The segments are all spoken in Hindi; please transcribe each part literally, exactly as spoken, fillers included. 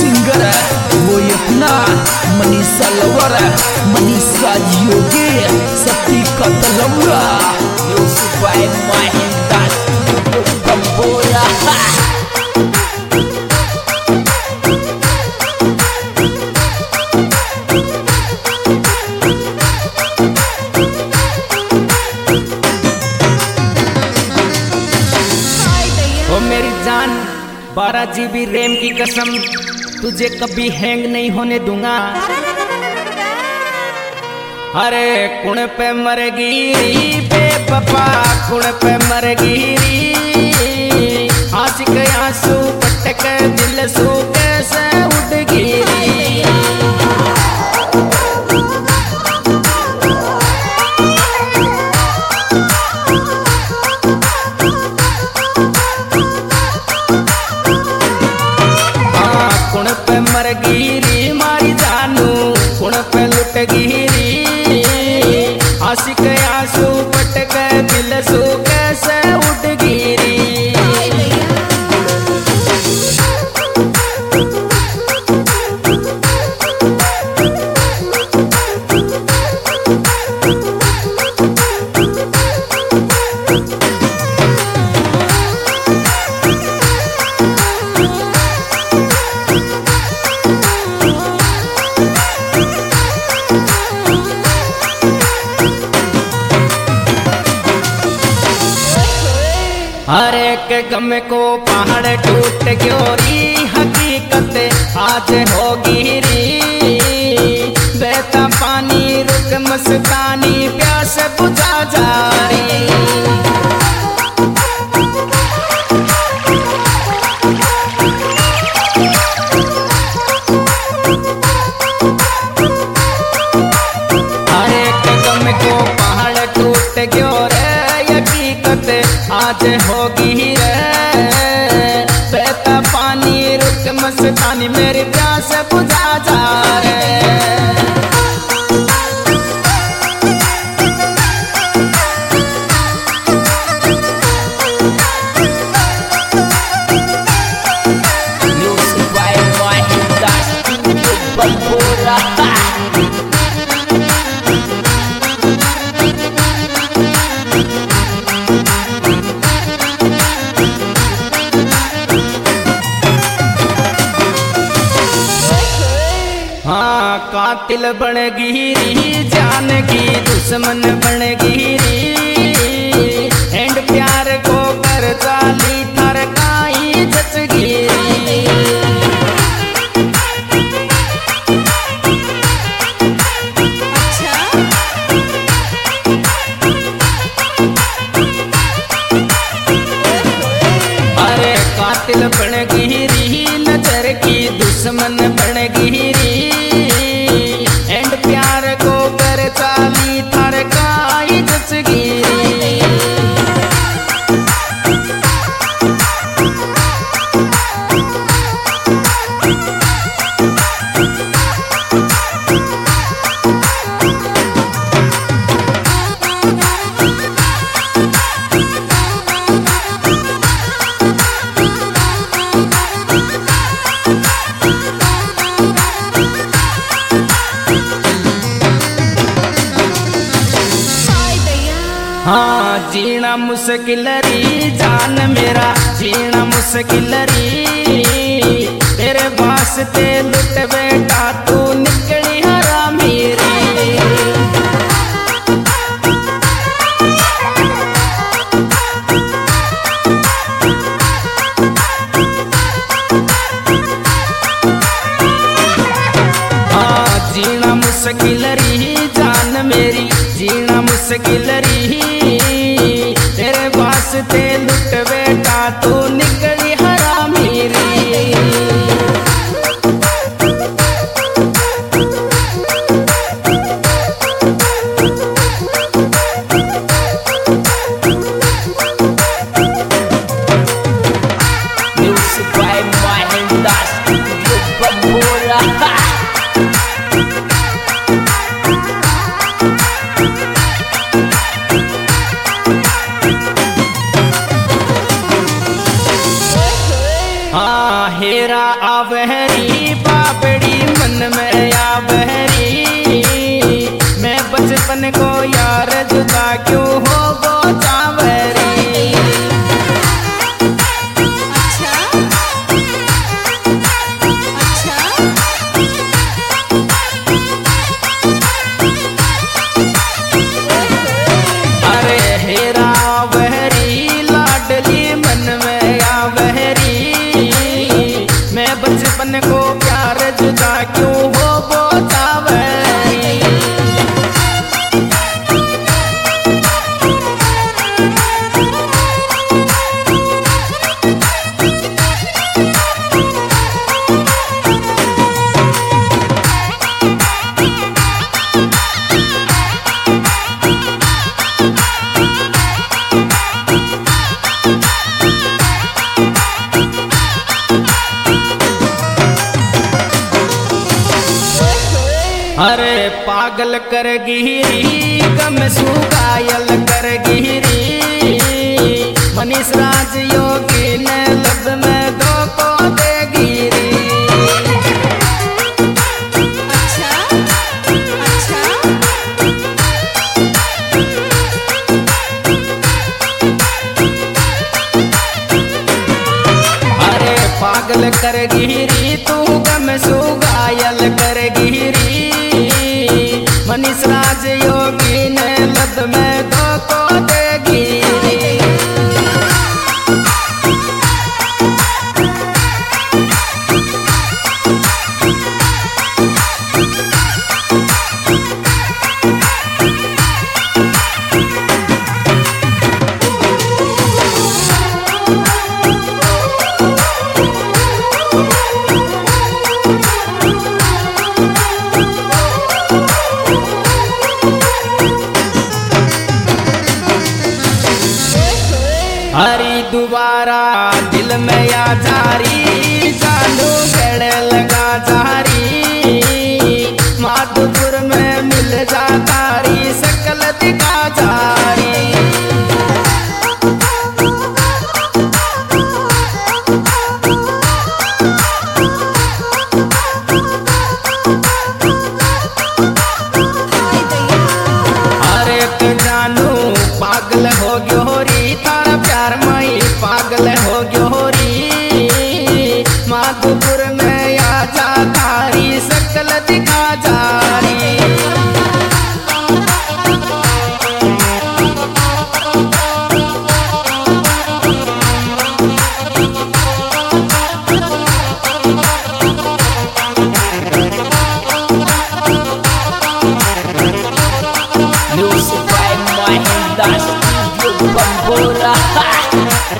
सिंगर वो अपना मनीषा लवर, मनीषा योगी, सती कतलौरा, यूसुफाई महिंदा बंबोरा। ओ मेरी जान, बारह जीबी रैम की कसम, तुझे कभी हैंग नहीं होने दूंगा। अरे कुण पे मरगी बेवफा, कुण पे मरगी, आशिक आंसू पटक दिल सू कैसे उड़ गिरी। गिरी मारी जानू कुण पे लुट गिरी, आशिक आंसू पटक दिल सू कैसे उड़ गिरी। हर एक गम को पहाड़ टूट ग्योरी, हकीकत आज होगी री। बहता पानी रुक मस्तानी, प्यास बुझा जारी। हर एक गम को पहाड़ टूट ग्योरे, आज होगी रे। बहता पानी रुक मस्तानी, मेरी प्यास बुझा जा रे। यूसुफाई महिंदा बंबोरा। हाँ कातिल बन गिरी, जान की दुश्मन बन गिरी। एंड प्यार को कर जाली थर काई जच गिरी। अरे कातिल बन गिरी, नजर की दुश्मन बन गिरी। एंड प्यार को कर चाली थर काई जच गिरी। हाँ जीना मुश्किल री, जान मेरा जीना मुश्किल री। तेरे वास्ते लुट बेटा तू निकली हरामी री। हाँ जीना मुश्किल री, जान मेरी जीना मुश्किल री। तेरे वास्ते लुट बेटा तू निकली हरामी री। यूसुफाई महिंदा बंबोरा। हाँ हेरा आवहरी बहरी मैं बचपन को यार जुदा क्यों हो वो चावरी। अच्छा अच्छा अरे हेरा बहरी लाडली मन में या बहरी मैं बचपन को प्यार जुदा क्यों हो वो चावरी। अरे पागल कर गिरी गम सुगायल कर गिरी मनीष राज योगी ने लब में दो को दे गिरी। अच्छा अच्छा अरे पागल कर गिरी तू गम सुगायल कर गिरी मनीष राज योगी ने लब में दो को दे गिरी। हरी दोबारा दिल में या जारी चालू गड़ लगा जारी माधोपुर में मिल जा तारी सकल दिखा जारी। अरे तो जानू पागल हो गयो री तारा प्यार मई पागल हो गयो री माधोपुर में आ जा तारी सकल दिखा जारी। Music by Mahendra Studio Bambora.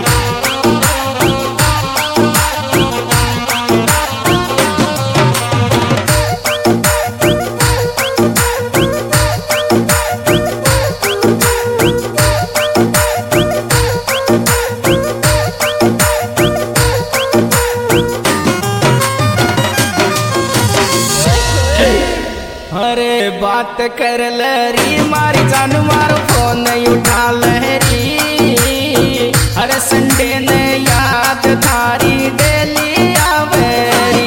अरे बात कर लहरी मारी जान मारो फोन उठा लहरी अरे संडे ने याद थारी डेली आवेरी।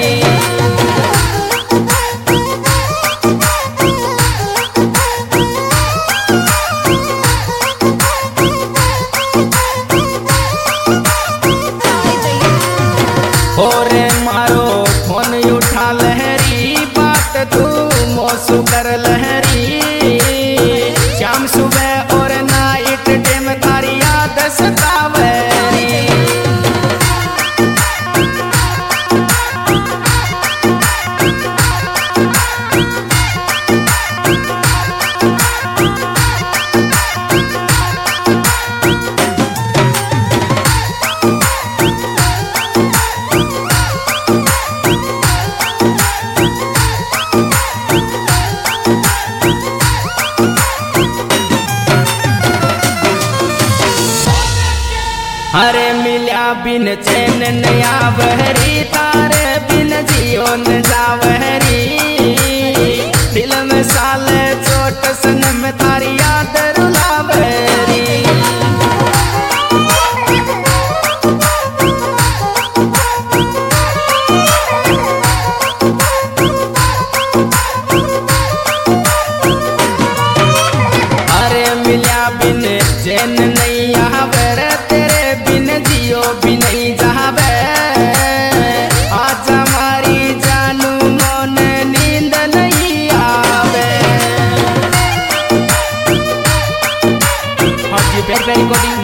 और मारो फोन उठा लहरी बात तू मौसू कर लहरी शाम सुबह और नाइट टाइम तारी याद सतावेरी। अरे मिल्या बिन चैन नया बहरी तारे बिन जियो न जावहरी दिल में साल चोट सनम तारी याद रुलावहरी।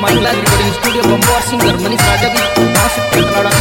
रिकॉर्डिंग स्टूडियो बम्बो और सिंगर मनीष राजा भी गाँव से